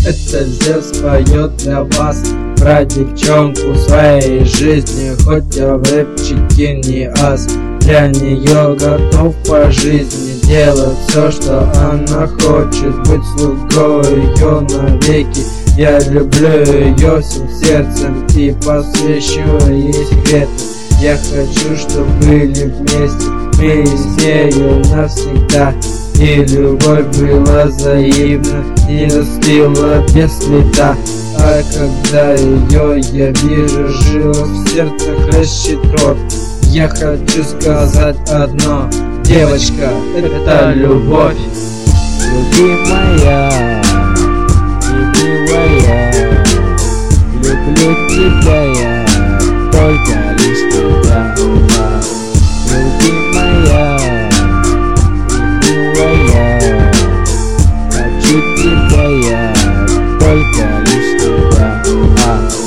Это Зевс поет для вас про девчонку своей жизни. Хоть я в рэпчике не ас, для нее готов по жизни делать все, что она хочет, быть слугой ее навеки. Я люблю ее всем сердцем и посвящу ей секреты. Я хочу, чтобы были вместе, мы с нею навсегда. И любовь была взаимна, не застыла без следа. А когда ее я вижу, жила в сердце хлещет кровь. Я хочу сказать одно: девочка, это любовь. Любимая и милая, люблю тебя я, только лишь тебя. Любимая и милая, хочу тебя я, только лишь тебя.